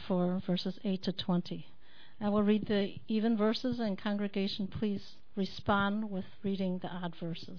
4, verses 8 to 20. I will read the even verses, and congregation, please respond with reading the odd verses.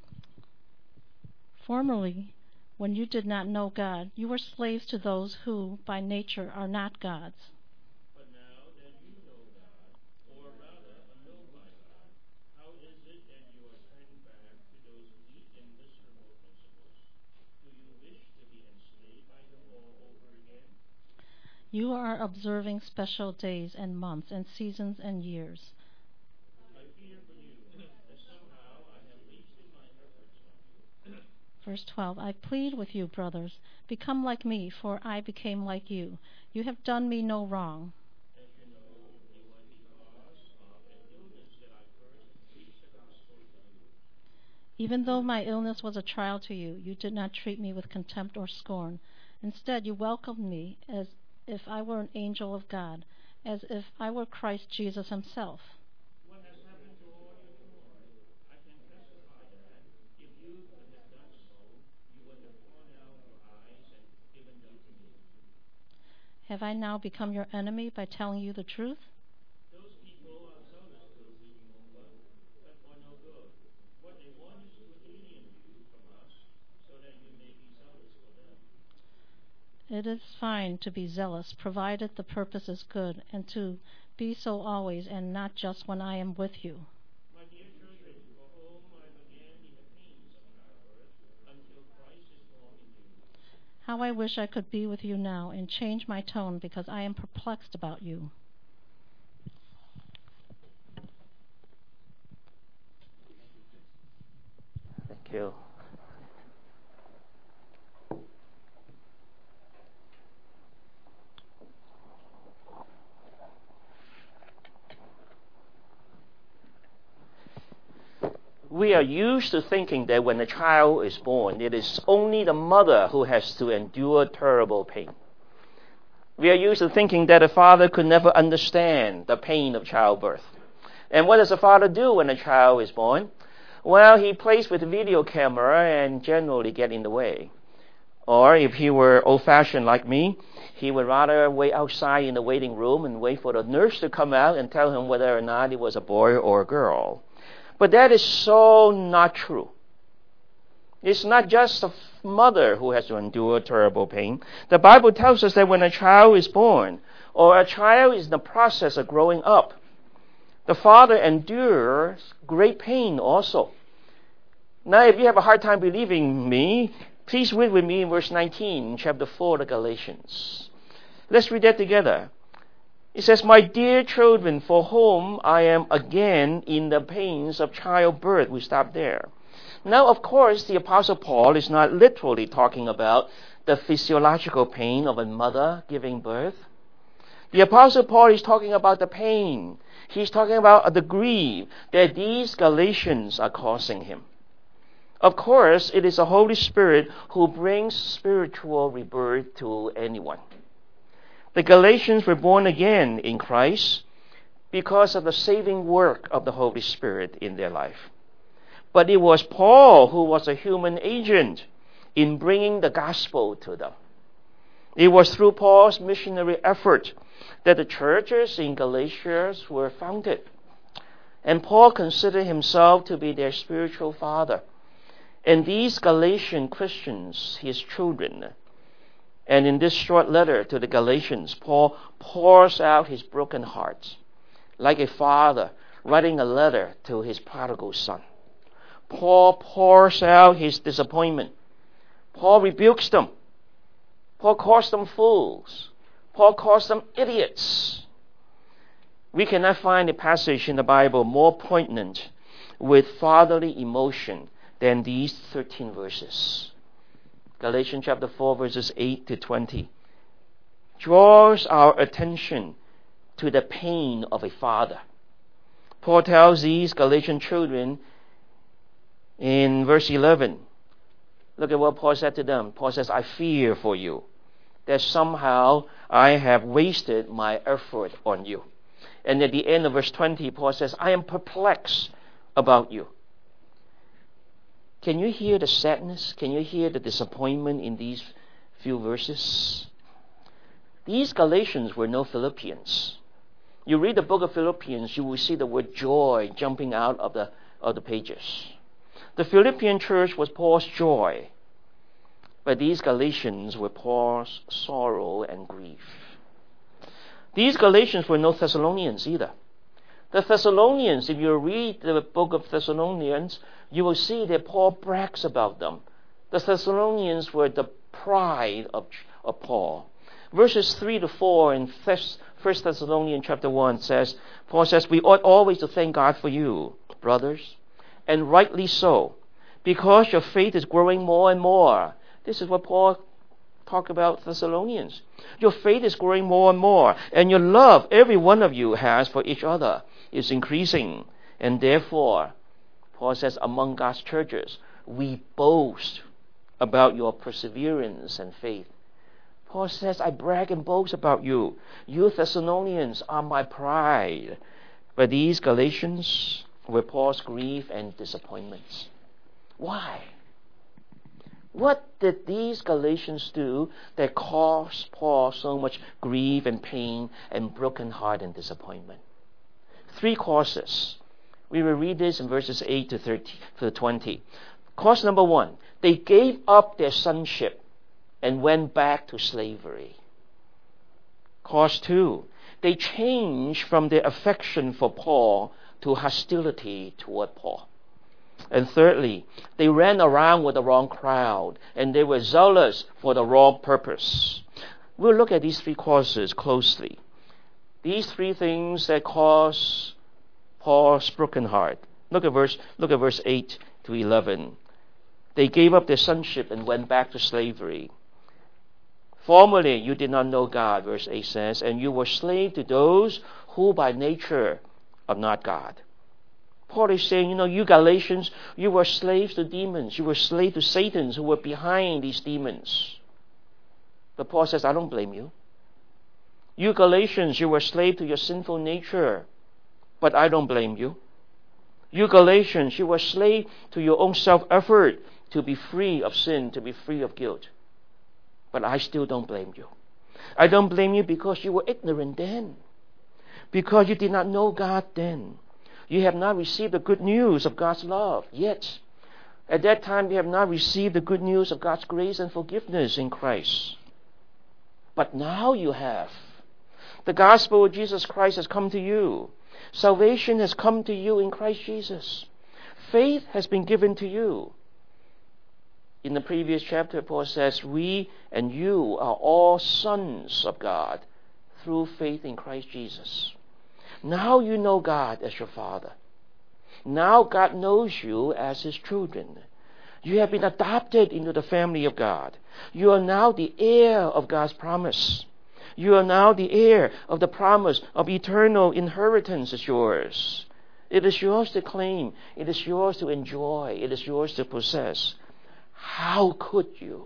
Formerly, when you did not know God, you were slaves to those who, by nature, are not God's. But now that you know God, or rather are known by God, how is it that you are turning back to those weak and miserable principles? Do you wish to be enslaved by them all over again? You are observing special days and months and seasons and years. I fear for you that somehow I have wasted my efforts on you. Verse 12, I plead with you, brothers, become like me, for I became like you. You have done me no wrong. As you know, it was because of an illness that I first preached the gospel to you. Even though my illness was a trial to you, you did not treat me with contempt or scorn. Instead, you welcomed me as if I were an angel of God, as if I were Christ Jesus himself. What has happened to all your joy? I can testify that if you could have done so, you would have torn out your eyes and given them to me. Have I now become your enemy by telling you the truth? Those people are zealous to the reading over, but for no good. What they want is to alienate you from us, so that you may be zealous for them. It is fine to be zealous, provided the purpose is good, and to be so always, and not just when I am with you. My dear children, for whom I began in the pains of childbirth, until Christ is born in you. How I wish I could be with you now and change my tone, because I am perplexed about you. Thank you. We are used to thinking that when a child is born, it is only the mother who has to endure terrible pain. We are used to thinking that a father could never understand the pain of childbirth. And what does a father do when a child is born? Well, he plays with a video camera and generally get in the way. Or if he were old-fashioned like me, he would rather wait outside in the waiting room and wait for the nurse to come out and tell him whether or not it was a boy or a girl. But that is so not true. It's not just the mother who has to endure terrible pain. The Bible tells us that when a child is born, or a child is in the process of growing up, the father endures great pain also. Now, if you have a hard time believing me, please read with me in verse 19, chapter 4 of Galatians. Let's read that together. It says, my dear children, for whom I am again in the pains of childbirth. We stop there. Now, of course, the Apostle Paul is not literally talking about the physiological pain of a mother giving birth. The Apostle Paul is talking about the pain. He's talking about the grief that these Galatians are causing him. Of course, it is the Holy Spirit who brings spiritual rebirth to anyone. The Galatians were born again in Christ because of the saving work of the Holy Spirit in their life. But it was Paul who was a human agent in bringing the gospel to them. It was through Paul's missionary effort that the churches in Galatia were founded. And Paul considered himself to be their spiritual father. And these Galatian Christians, his children. And in this short letter to the Galatians, Paul pours out his broken heart like a father writing a letter to his prodigal son. Paul pours out his disappointment. Paul rebukes them. Paul calls them fools. Paul calls them idiots. We cannot find a passage in the Bible more poignant with fatherly emotion than these 13 verses. Galatians chapter 4, verses 8 to 20 draws our attention to the pain of a father. Paul tells these Galatian children in verse 11, look at what Paul said to them. Paul says, I fear for you that somehow I have wasted my effort on you. And at the end of verse 20, Paul says, I am perplexed about you. Can you hear the sadness? Can you hear the disappointment in these few verses? These Galatians were no Philippians. You read the book of Philippians, you will see the word joy jumping out of the pages. The Philippian church was Paul's joy, but these Galatians were Paul's sorrow and grief. These Galatians were no Thessalonians either. The Thessalonians, if you read the book of Thessalonians, you will see that Paul brags about them. The Thessalonians were the pride of Paul. Verses 3 to 4 in 1 Thessalonians chapter 1 says, Paul says, we ought always to thank God for you, brothers, and rightly so, because your faith is growing more and more. This is what Paul talked about Thessalonians. Your faith is growing more and more, and your love every one of you has for each other is increasing. And therefore, Paul says, among God's churches, we boast about your perseverance and faith. Paul says, I brag and boast about you. You Thessalonians are my pride. But these Galatians were Paul's grief and disappointments. Why? What did these Galatians do that caused Paul so much grief and pain and broken heart and disappointment? 3 causes. We will read this in verses 8 to 20. Cause number 1, they gave up their sonship and went back to slavery. Cause 2, they changed from their affection for Paul to hostility toward Paul. And thirdly, they ran around with the wrong crowd and they were zealous for the wrong purpose. We'll look at these 3 causes closely. These 3 things that cause Paul's broken heart. Look at verse 8 to 11. They gave up their sonship and went back to slavery. Formerly you did not know God, verse 8 says, and you were slave to those who by nature are not God. Paul is saying, you Galatians, you were slaves to demons. You were slaves to Satan who were behind these demons. But Paul says, I don't blame you. You Galatians, you were slave to your sinful nature. But I don't blame you. You Galatians, you were slave to your own self-effort to be free of sin, to be free of guilt. But I still don't blame you. I don't blame you because you were ignorant then. Because you did not know God then. You have not received the good news of God's love yet. At that time, you have not received the good news of God's grace and forgiveness in Christ. But now you have. The gospel of Jesus Christ has come to you. Salvation has come to you in Christ Jesus. Faith has been given to you. In the previous chapter, Paul says, we and you are all sons of God through faith in Christ Jesus. Now you know God as your Father. Now God knows you as His children. You have been adopted into the family of God. You are now the heir of God's promise. You are now the heir of the promise of eternal inheritance is yours. It is yours to claim. It is yours to enjoy. It is yours to possess. How could you?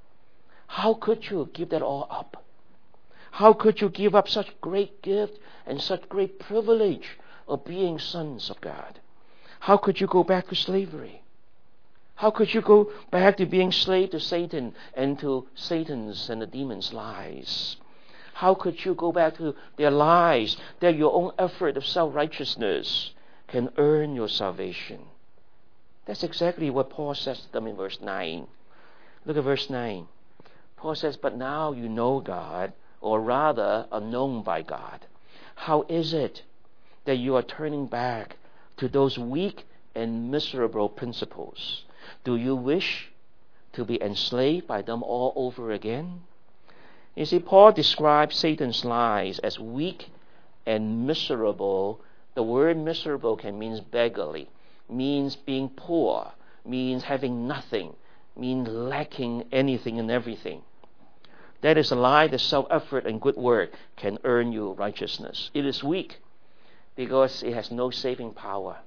How could you give that all up? How could you give up such great gift and such great privilege of being sons of God? How could you go back to slavery? How could you go back to being slave to Satan and to Satan's and the demon's lies? How could you go back to their lies that your own effort of self-righteousness can earn your salvation? That's exactly what Paul says to them in verse 9. Look at verse 9. Paul says, but now you know God, or rather are known by God. How is it that you are turning back to those weak and miserable principles? Do you wish to be enslaved by them all over again? You see, Paul describes Satan's lies as weak and miserable. The word miserable can mean beggarly, means being poor, means having nothing, means lacking anything and everything. That is a lie that self-effort and good work can earn you righteousness. It is weak because it has no saving power.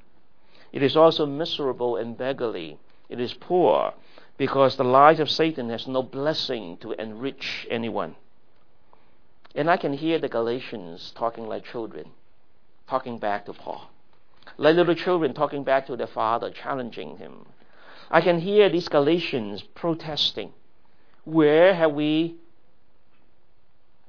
It is also miserable and beggarly. It is poor because the lies of Satan has no blessing to enrich anyone. And I can hear the Galatians talking like children, talking back to Paul. Like little children talking back to their father, challenging him. I can hear these Galatians protesting. Where have we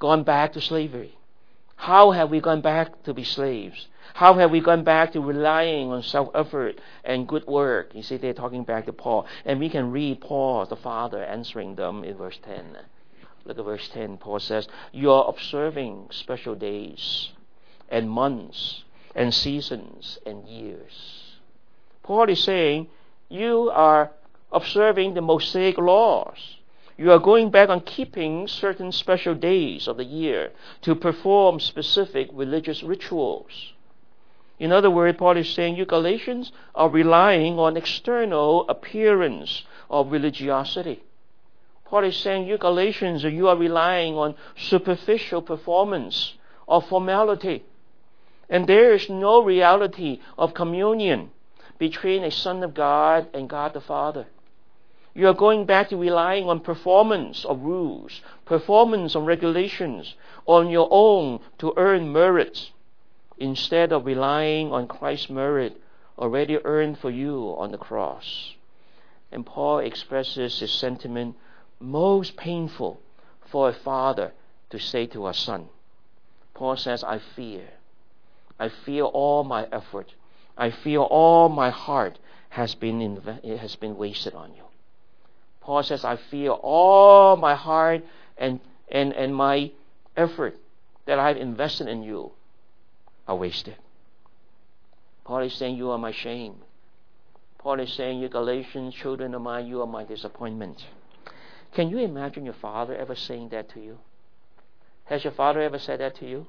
gone back to slavery? How have we gone back to be slaves? How have we gone back to relying on self-effort and good work? You see, they're talking back to Paul. And we can read Paul, the Father, answering them in verse 10. Look at verse 10. Paul says, you are observing special days and months and seasons and years. Paul is saying, you are observing the Mosaic laws. You are going back on keeping certain special days of the year to perform specific religious rituals. In other words, Paul is saying you Galatians are relying on external appearance of religiosity. Paul is saying you Galatians, you are relying on superficial performance of formality. And there is no reality of communion between a Son of God and God the Father. You are going back to relying on performance of rules, performance of regulations, on your own to earn merit, instead of relying on Christ's merit already earned for you on the cross. And Paul expresses his sentiment, most painful for a father to say to a son. Paul says, I fear all my effort. I feel all my heart has been wasted on you. Paul says, I feel all my heart and my effort that I've invested in you are wasted. Paul is saying, you are my shame. Paul is saying, you Galatians, children of mine, you are my disappointment. Can you imagine your father ever saying that to you? Has your father ever said that to you?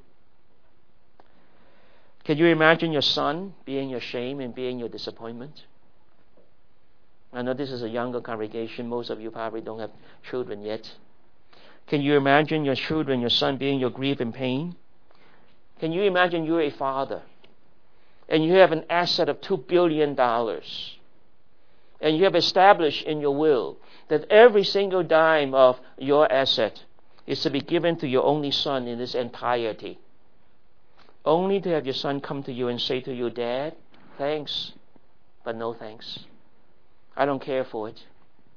Can you imagine your son being your shame and being your disappointment? I know this is a younger congregation. Most of you probably don't have children yet. Can you imagine your children, your son being your grief and pain? Can you imagine you're a father and you have an asset of $2 billion and you have established in your will that every single dime of your asset is to be given to your only son in its entirety, only to have your son come to you and say to you, Dad, thanks, but no thanks. I don't care for it.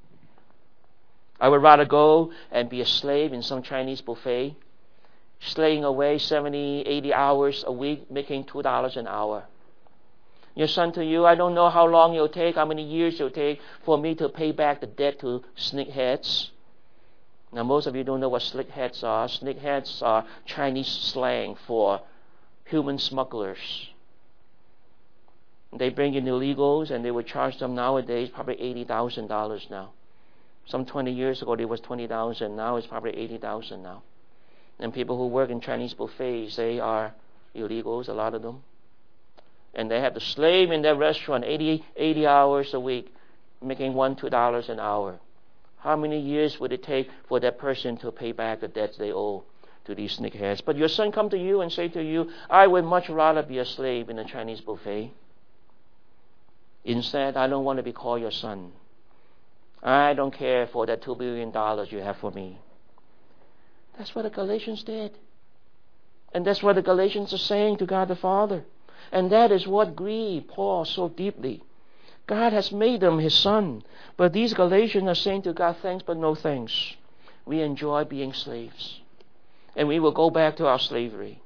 I would rather go and be a slave in some Chinese buffet, slaving away 70, 80 hours a week, making $2 an hour. Your son to you, I don't know how long it'll take, how many years it'll take for me to pay back the debt to snakeheads. Now, most of you don't know what snakeheads are. Snakeheads are Chinese slang for human smugglers. They bring in illegals and they would charge them nowadays probably $80,000 now. Some 20 years ago it was $20,000. Now it's probably $80,000 now. And people who work in Chinese buffets, they are illegals, a lot of them. And they have to slave in their restaurant 80 hours a week, making $2 an hour. How many years would it take for that person to pay back the debts they owe to these snakeheads? But your son come to you and say to you, I would much rather be a slave in a Chinese buffet. Instead, I don't want to be called your son. I don't care for that $2 billion you have for me. That's what the Galatians did. And that's what the Galatians are saying to God the Father. And that is what grieved Paul so deeply. God has made them his son. But these Galatians are saying to God, thanks but no thanks. We enjoy being slaves. And we will go back to our slavery.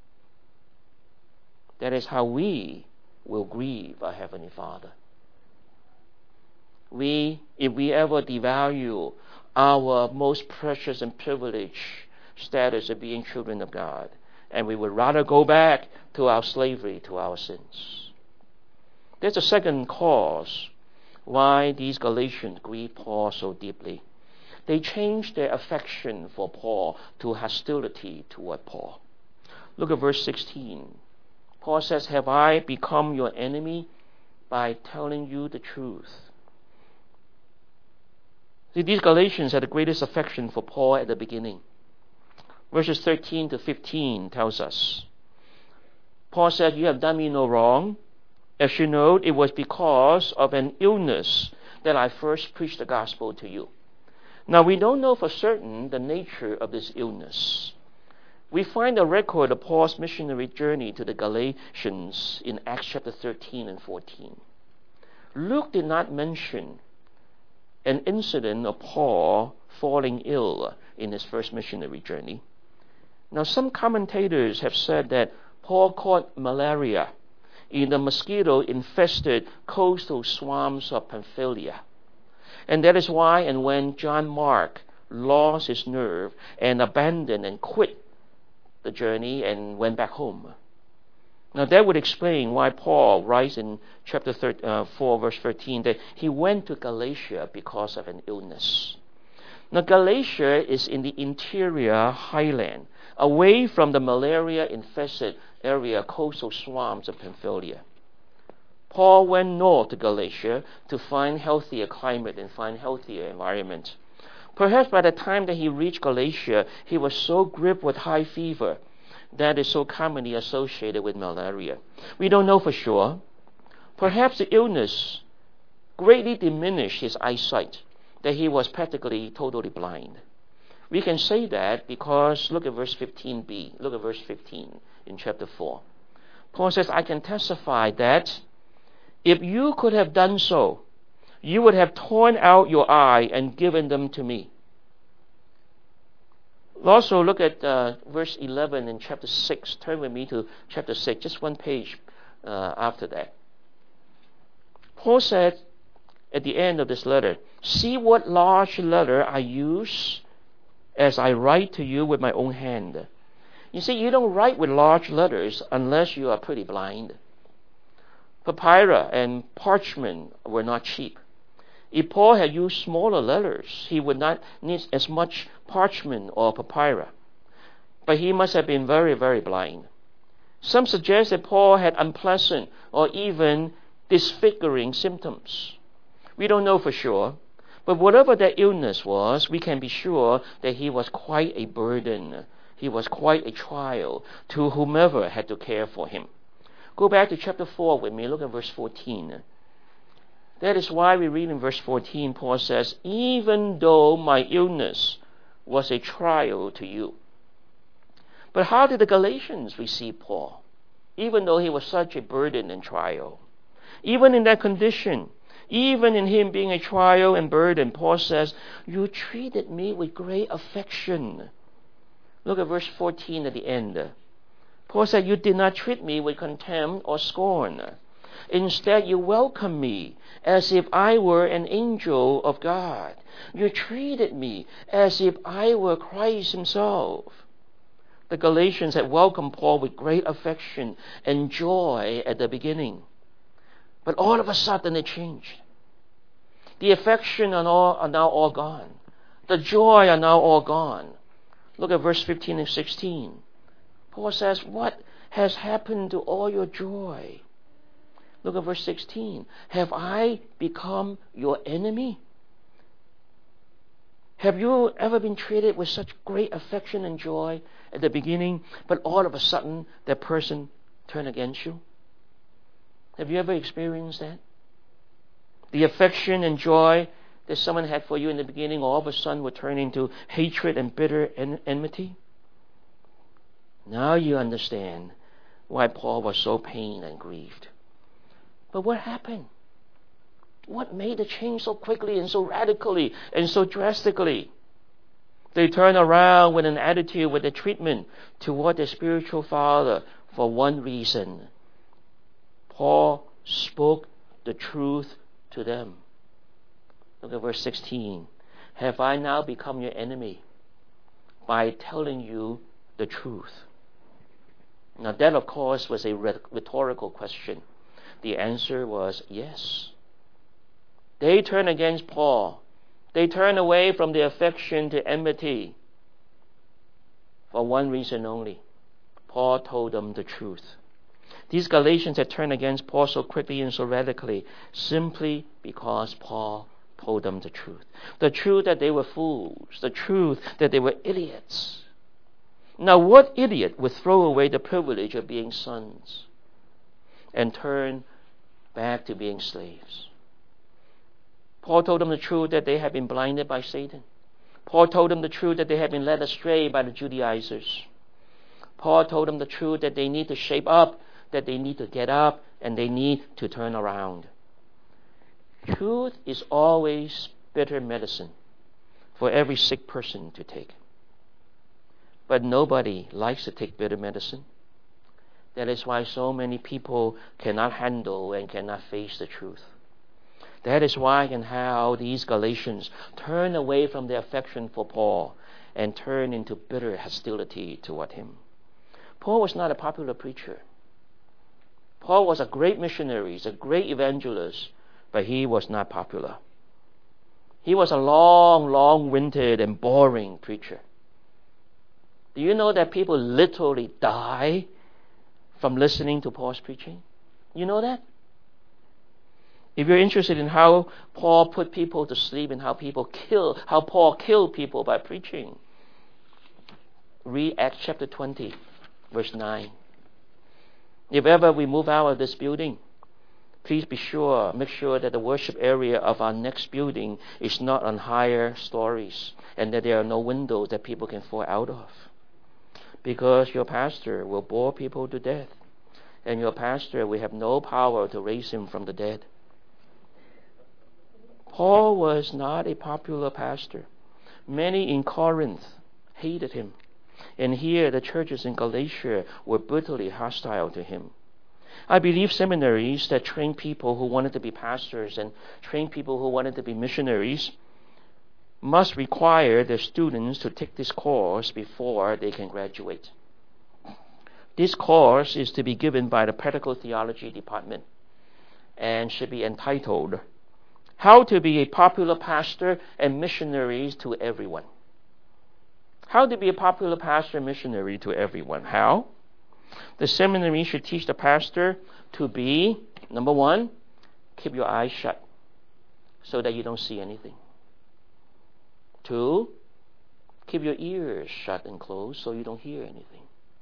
That is how we will grieve our Heavenly Father. If we ever devalue our most precious and privileged status of being children of God, and we would rather go back to our slavery, to our sins. There's a second cause why these Galatians grieve Paul so deeply. They changed their affection for Paul to hostility toward Paul. Look at verse 16. Paul says, have I become your enemy by telling you the truth? See, these Galatians had the greatest affection for Paul at the beginning. Verses 13 to 15 tells us, Paul said, you have done me no wrong. As you know, it was because of an illness that I first preached the gospel to you. Now, we don't know for certain the nature of this illness. We find a record of Paul's missionary journey to the Galatians in Acts chapter 13 and 14. Luke did not mention an incident of Paul falling ill in his first missionary journey. Now, some commentators have said that Paul caught malaria in the mosquito-infested coastal swamps of Pamphylia. And that is why, and when John Mark lost his nerve and abandoned and quit the journey and went back home. Now that would explain why Paul writes in chapter 4, verse 13, that he went to Galatia because of an illness. Now Galatia is in the interior highland, away from the malaria-infested area, coastal swamps of Pamphylia. Paul went north to Galatia to find healthier climate and find healthier environment. Perhaps by the time that he reached Galatia, he was so gripped with high fever that is so commonly associated with malaria. We don't know for sure. Perhaps the illness greatly diminished his eyesight, that he was practically totally blind. We can say that because look at verse 15b. Look at verse 15 in chapter 4. Paul says, I can testify that if you could have done so, you would have torn out your eye and given them to me. Also, look at verse 11 in chapter 6. Turn with me to chapter 6, just one page after that. Paul said at the end of this letter, see what large letter I use as I write to you with my own hand. You see, you don't write with large letters unless you are pretty blind. Papyrus and parchment were not cheap. If Paul had used smaller letters, he would not need as much parchment or papyrus. But he must have been very, very blind. Some suggest that Paul had unpleasant or even disfiguring symptoms. We don't know for sure. But whatever that illness was, we can be sure that he was quite a burden. He was quite a trial to whomever had to care for him. Go back to chapter 4 with me. Look at verse 14. That is why we read in verse 14, Paul says, even though my illness was a trial to you. But how did the Galatians receive Paul? Even though he was such a burden and trial. Even in that condition, even in him being a trial and burden, Paul says, you treated me with great affection. Look at verse 14 at the end. Paul said, you did not treat me with contempt or scorn. Instead, you welcomed me as if I were an angel of God. You treated me as if I were Christ himself. The Galatians had welcomed Paul with great affection and joy at the beginning. But all of a sudden it changed. The affection are now all gone. The joy are now all gone. Look at verse 15 and 16. Paul says, what has happened to all your joy? Look at verse 16. Have I become your enemy? Have you ever been treated with such great affection and joy at the beginning, but all of a sudden that person turned against you? Have you ever experienced that? The affection and joy that someone had for you in the beginning all of a sudden would turn into hatred and bitter enmity? Now you understand why Paul was so pained and grieved. But what happened? What made the change so quickly and so radically and so drastically? They turned around with an attitude, with a treatment toward their spiritual father for one reason. Paul spoke the truth to them. Look at verse 16. Have I now become your enemy by telling you the truth? Now that, of course, was a rhetorical question. The answer was yes. They turned against Paul. They turned away from their affection to enmity for one reason only. Paul told them the truth. These Galatians had turned against Paul so quickly and so radically simply because Paul told them the truth. The truth that they were fools. The truth that they were idiots. Now, what idiot would throw away the privilege of being sons and turn back to being slaves? Paul told them the truth that they had been blinded by Satan. Paul told them the truth that they had been led astray by the Judaizers. Paul told them the truth that they need to shape up, that they need to get up, and they need to turn around. Truth is always bitter medicine for every sick person to take. But nobody likes to take bitter medicine. That is why so many people cannot handle and cannot face the truth. That is why and how these Galatians turn away from their affection for Paul and turn into bitter hostility toward him. Paul was not a popular preacher. Paul was a great missionary, a great evangelist, but he was not popular. He was a long-winded and boring preacher. Do you know that people literally die from listening to Paul's preaching? You know that? If you're interested in how Paul put people to sleep and how Paul killed people by preaching, read Acts chapter 20, verse 9. If ever we move out of this building, please make sure that the worship area of our next building is not on higher stories and that there are no windows that people can fall out of. Because your pastor will bore people to death, and your pastor will have no power to raise him from the dead. Paul was not a popular pastor. Many in Corinth hated him. And here the churches in Galatia were brutally hostile to him. I believe seminaries that train people who wanted to be pastors and train people who wanted to be missionaries must require their students to take this course before they can graduate. This course is to be given by the Practical Theology Department and should be entitled How to be a Popular Pastor and Missionary to Everyone. How to be a popular pastor and missionary to everyone. How? The seminary should teach the pastor to be, number one, keep your eyes shut so that you don't see anything. 2, keep your ears shut and closed so you don't hear anything.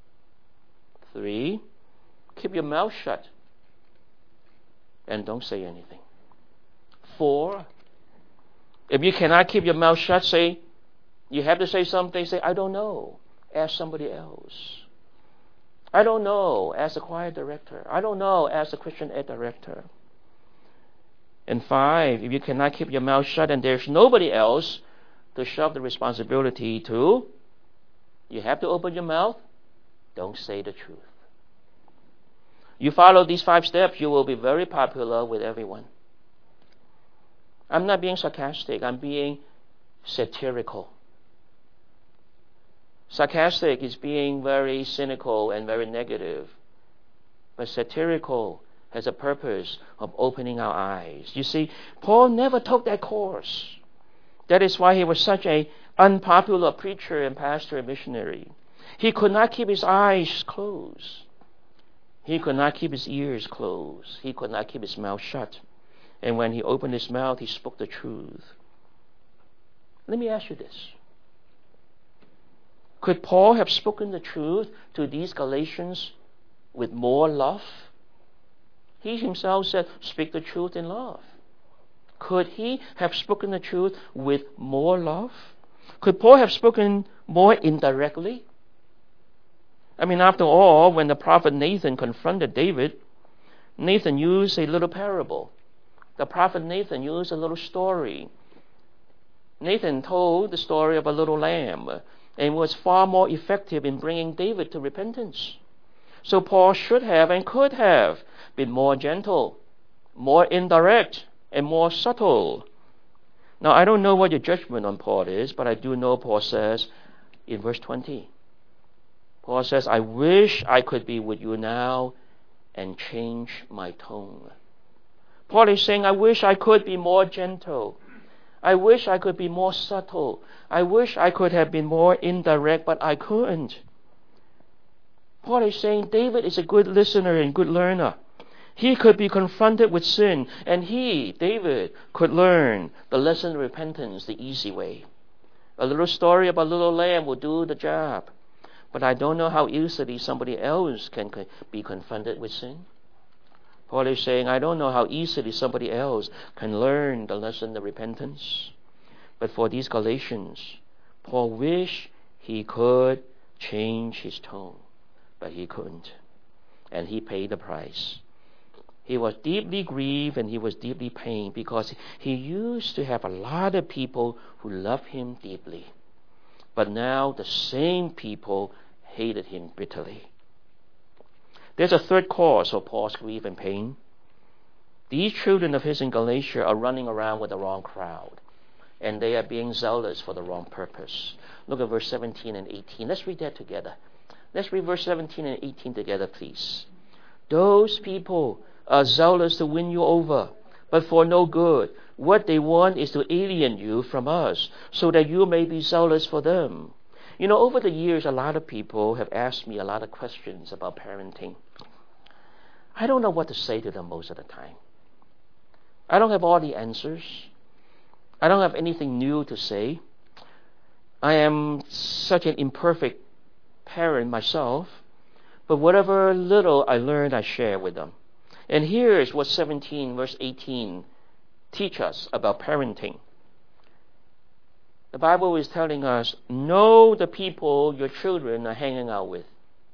3, keep your mouth shut and don't say anything. 4, if you cannot keep your mouth shut, you have to say something, say, I don't know. Ask somebody else. I don't know. Ask the choir director. I don't know. Ask the Christian ed director. And 5, if you cannot keep your mouth shut and there's nobody else to shove the responsibility to, you have to open your mouth. Don't say the truth. You follow these 5 steps, you will be very popular with everyone. I'm not being sarcastic. I'm being satirical. Sarcastic is being very cynical and very negative. But satirical has a purpose of opening our eyes. You see, Paul never took that course. That is why he was such an unpopular preacher and pastor and missionary. He could not keep his eyes closed. He could not keep his ears closed. He could not keep his mouth shut. And when he opened his mouth, he spoke the truth. Let me ask you this. Could Paul have spoken the truth to these Galatians with more love? He himself said, speak the truth in love. Could he have spoken the truth with more love? Could Paul have spoken more indirectly? I mean, after all, when the prophet Nathan confronted David, Nathan used a little parable. The prophet Nathan used a little story. Nathan told the story of a little lamb and was far more effective in bringing David to repentance. So Paul should have and could have been more gentle, more indirect, and more subtle. Now, I don't know what your judgment on Paul is, but I do know Paul says in verse 20, Paul says, I wish I could be with you now and change my tone. Paul is saying, I wish I could be more gentle. I wish I could be more subtle. I wish I could have been more indirect, but I couldn't. Paul is saying David is a good listener and good learner. He could be confronted with sin, and he, David, could learn the lesson of repentance the easy way. A little story about a little lamb will do the job. But I don't know how easily somebody else can be confronted with sin. Paul is saying, I don't know how easily somebody else can learn the lesson of repentance. But for these Galatians, Paul wished he could change his tone, but he couldn't. And he paid the price. He was deeply grieved and he was deeply pained because he used to have a lot of people who loved him deeply. But now the same people hated him bitterly. There's a third cause of Paul's grief and pain. These children of his in Galatia are running around with the wrong crowd, and they are being zealous for the wrong purpose. Look at verse 17 and 18. Let's read that together. Let's read verse 17 and 18 together, please. Those people are zealous to win you over, but for no good. What they want is to alienate you from us, so that you may be zealous for them. You know, over the years, a lot of people have asked me a lot of questions about parenting. I don't know what to say to them most of the time. I don't have all the answers. I don't have anything new to say. I am such an imperfect parent myself, but whatever little I learned, I share with them. And here is what 17 verse 18 teach us about parenting. The Bible is telling us, know the people your children are hanging out with.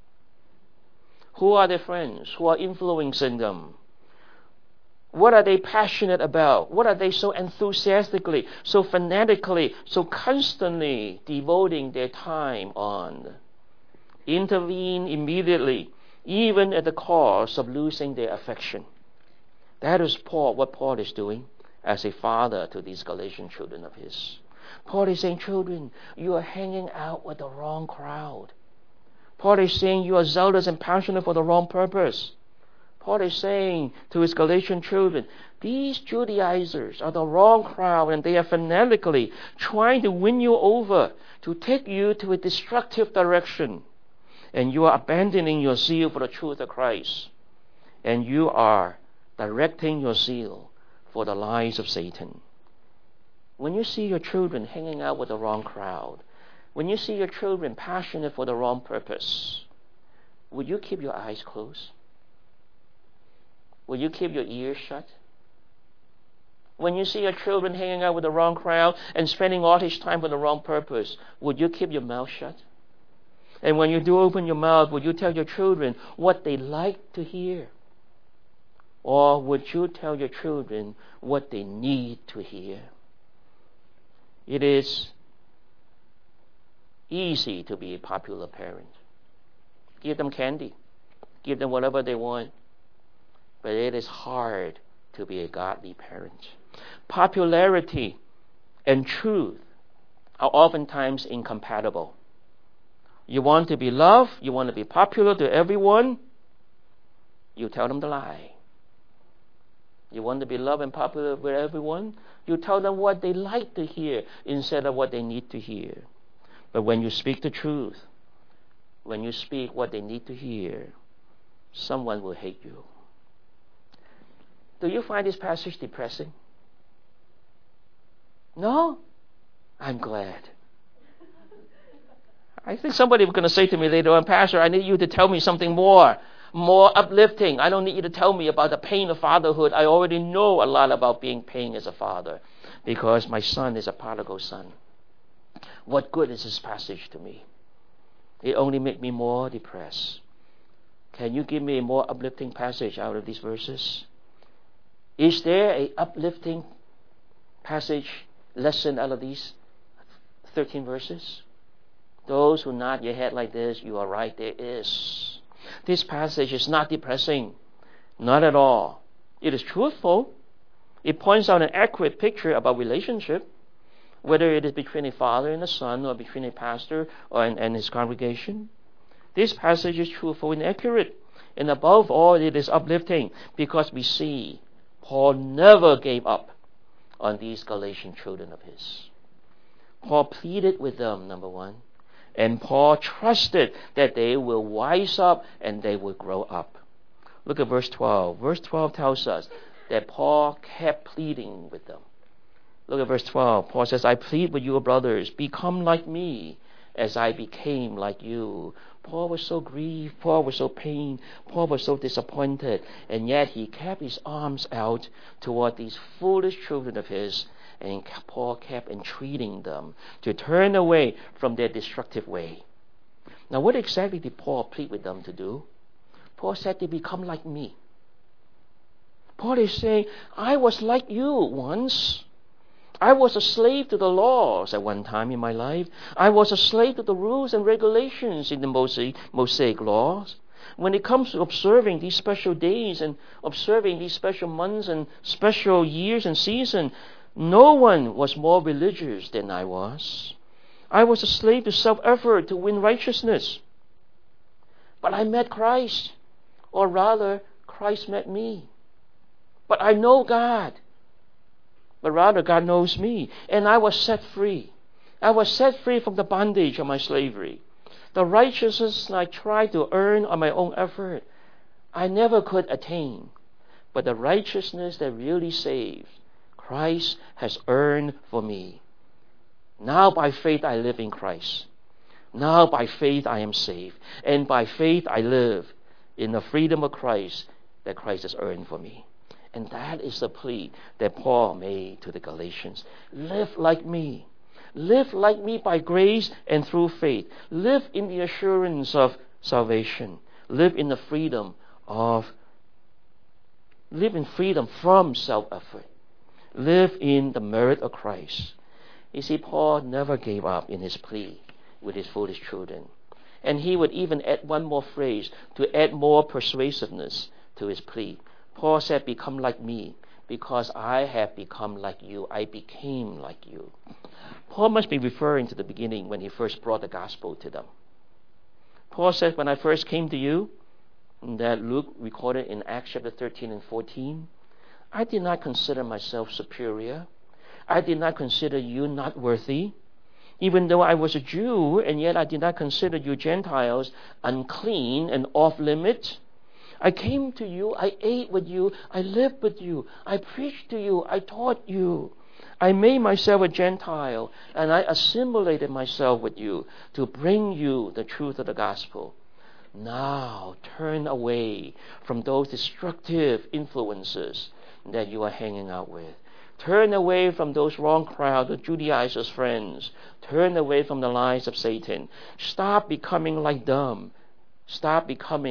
Who are their friends? Who are influencing them? What are they passionate about? What are they so enthusiastically, so fanatically, so constantly devoting their time on? Intervene immediately, even at the cost of losing their affection. That is what Paul is doing as a father to these Galatian children of his. Paul is saying, children, you are hanging out with the wrong crowd. Paul is saying you are zealous and passionate for the wrong purpose. Paul is saying to his Galatian children, these Judaizers are the wrong crowd, and they are fanatically trying to win you over, to take you to a destructive direction. And you are abandoning your zeal for the truth of Christ. And you are directing your zeal for the lies of Satan. When you see your children hanging out with the wrong crowd, when you see your children passionate for the wrong purpose, will you keep your eyes closed? Will you keep your ears shut? When you see your children hanging out with the wrong crowd and spending all his time for the wrong purpose, would you keep your mouth shut? And when you do open your mouth, would you tell your children what they like to hear? Or would you tell your children what they need to hear? It is easy to be a popular parent. Give them candy. Give them whatever they want. But it is hard to be a godly parent. Popularity and truth are oftentimes incompatible. You want to be loved, you want to be popular to everyone, you tell them the lie. You want to be loved and popular with everyone, you tell them what they like to hear instead of what they need to hear. But when you speak the truth, when you speak what they need to hear, someone will hate you. Do you find this passage depressing? No? I'm glad. I think somebody was going to say to me later on, Pastor, I need you to tell me something more uplifting. I don't need you to tell me about the pain of fatherhood. I already know a lot about being pain as a father because my son is a prodigal son. What good is this passage to me? It only makes me more depressed. Can you give me a more uplifting passage out of these verses? Is there an uplifting passage, lesson out of these 13 verses? Those who nod your head like this, you are right, there is. This passage is not depressing. Not at all. It is truthful. It points out an accurate picture about relationship, whether it is between a father and a son or between a pastor and his congregation. This passage is truthful and accurate. And above all, it is uplifting because we see Paul never gave up on these Galatian children of his. Paul pleaded with them, number one. And Paul trusted that they will wise up and they will grow up. Look at verse 12. Verse 12 tells us that Paul kept pleading with them. Look at verse 12. Paul says, I plead with you, brothers, become like me as I became like you. Paul was so grieved. Paul was so pained. Paul was so disappointed. And yet he kept his arms out toward these foolish children of his. And Paul kept entreating them to turn away from their destructive way. Now, what exactly did Paul plead with them to do? Paul said, they become like me. Paul is saying, I was like you once. I was a slave to the laws at one time in my life. I was a slave to the rules and regulations in the Mosaic laws. When it comes to observing these special days and observing these special months and special years and seasons, no one was more religious than I was. I was a slave to self-effort to win righteousness. But I met Christ, or rather, Christ met me. But I know God. But rather, God knows me. And I was set free. I was set free from the bondage of my slavery. The righteousness I tried to earn on my own effort, I never could attain. But the righteousness that really saves, Christ has earned for me. Now by faith I live in Christ. Now by faith I am saved. And by faith I live in the freedom of Christ that Christ has earned for me. And that is the plea that Paul made to the Galatians. Live like me. Live like me by grace and through faith. Live in the assurance of salvation. Live in freedom from self-effort. Live in the merit of Christ. You see, Paul never gave up in his plea with his foolish children. And he would even add one more phrase to add more persuasiveness to his plea. Paul said, become like me, because I have become like you. I became like you. Paul must be referring to the beginning when he first brought the gospel to them. Paul said, when I first came to you, that Luke recorded in Acts chapter 13 and 14, I did not consider myself superior. I did not consider you not worthy. Even though I was a Jew, and yet I did not consider you Gentiles unclean and off limit. I came to you, I ate with you, I lived with you, I preached to you, I taught you. I made myself a Gentile, and I assimilated myself with you to bring you the truth of the gospel. Now turn away from those destructive influences that you are hanging out with. Turn away from those wrong crowd, the Judaizers' friends. Turn away from the lies of Satan. Stop becoming like them. Stop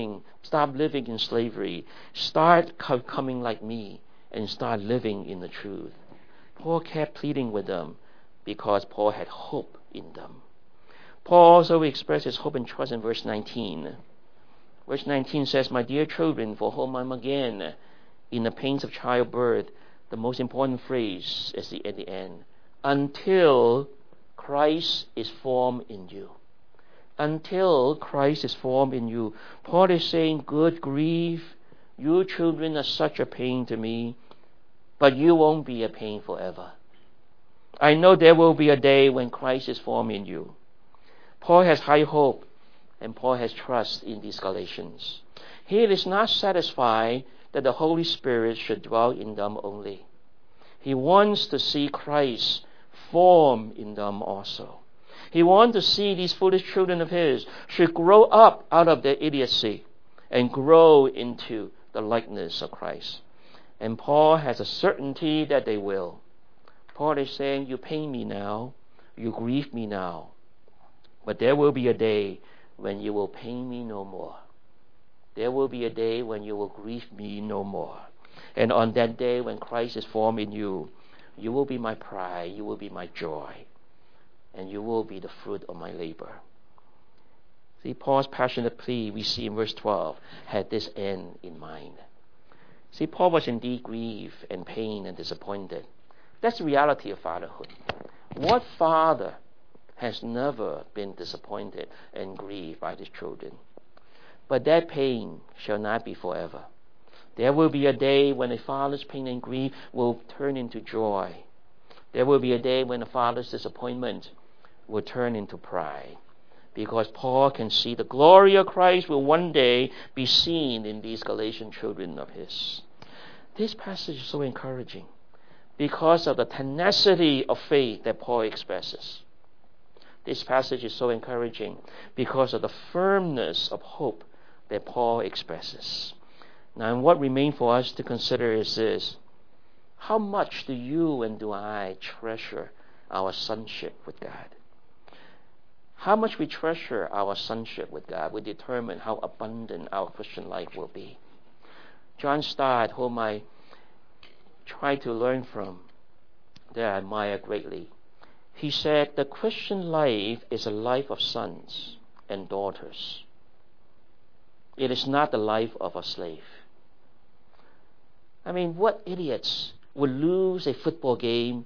living in slavery. Start coming like me and start living in the truth. Paul kept pleading with them because Paul had hope in them. Paul also expressed his hope and trust in verse 19. Verse 19 says, my dear children, for whom I'm again in the pains of childbirth, the most important phrase is at the end, until Christ is formed in you. Until Christ is formed in you. Paul is saying, good grief, you children are such a pain to me, but you won't be a pain forever. I know there will be a day when Christ is formed in you. Paul has high hope, and Paul has trust in these Galatians. He is not satisfied that the Holy Spirit should dwell in them only. He wants to see Christ form in them also. He wants to see these foolish children of his should grow up out of their idiocy and grow into the likeness of Christ. And Paul has a certainty that they will. Paul is saying, you pain me now, you grieve me now, but there will be a day when you will pain me no more. There will be a day when you will grieve me no more. And on that day when Christ is formed in you, you will be my pride, you will be my joy, and you will be the fruit of my labor. See, Paul's passionate plea we see in verse 12 had this end in mind. See, Paul was indeed grieved and pained and disappointed. That's the reality of fatherhood. What father has never been disappointed and grieved by his children? But that pain shall not be forever. There will be a day when a father's pain and grief will turn into joy. There will be a day when a father's disappointment will turn into pride. Because Paul can see the glory of Christ will one day be seen in these Galatian children of his. This passage is so encouraging because of the tenacity of faith that Paul expresses. This passage is so encouraging because of the firmness of hope that Paul expresses. Now, and what remains for us to consider is this. How much do you and do I treasure our sonship with God? How much we treasure our sonship with God will determine how abundant our Christian life will be. John Stott, whom I try to learn from, that I admire greatly. He said, the Christian life is a life of sons and daughters. It is not the life of a slave. I mean, what idiots would lose a football game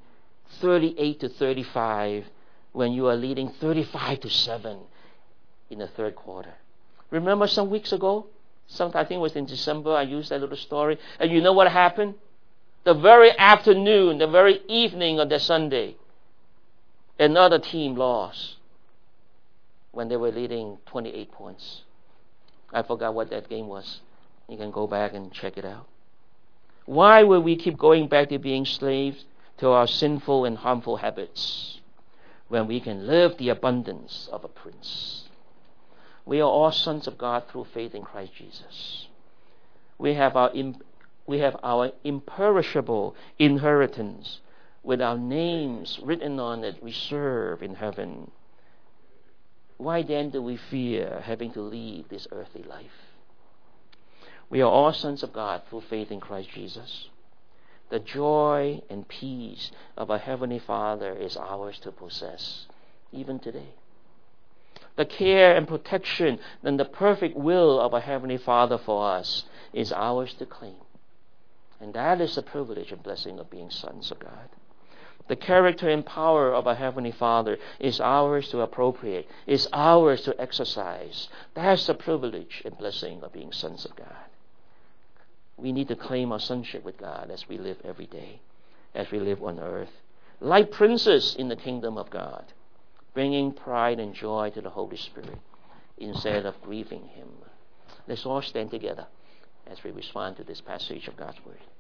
38-35 when you are leading 35-7 in the third quarter? Remember some weeks ago? I think it was in December, I used that little story. And you know what happened? The very afternoon, the very evening of that Sunday, another team lost when they were leading 28 points. I forgot what that game was. You can go back and check it out. Why will we keep going back to being slaves to our sinful and harmful habits when we can live the abundance of a prince? We are all sons of God through faith in Christ Jesus. We have our imperishable inheritance with our names written on it, reserved in heaven. Why then do we fear having to leave this earthly life? We are all sons of God through faith in Christ Jesus. The joy and peace of our Heavenly Father is ours to possess, even today. The care and protection and the perfect will of our Heavenly Father for us is ours to claim. And that is the privilege and blessing of being sons of God. The character and power of our Heavenly Father is ours to appropriate, is ours to exercise. That's the privilege and blessing of being sons of God. We need to claim our sonship with God as we live every day, as we live on earth, like princes in the kingdom of God, bringing pride and joy to the Holy Spirit instead of grieving Him. Let's all stand together as we respond to this passage of God's Word.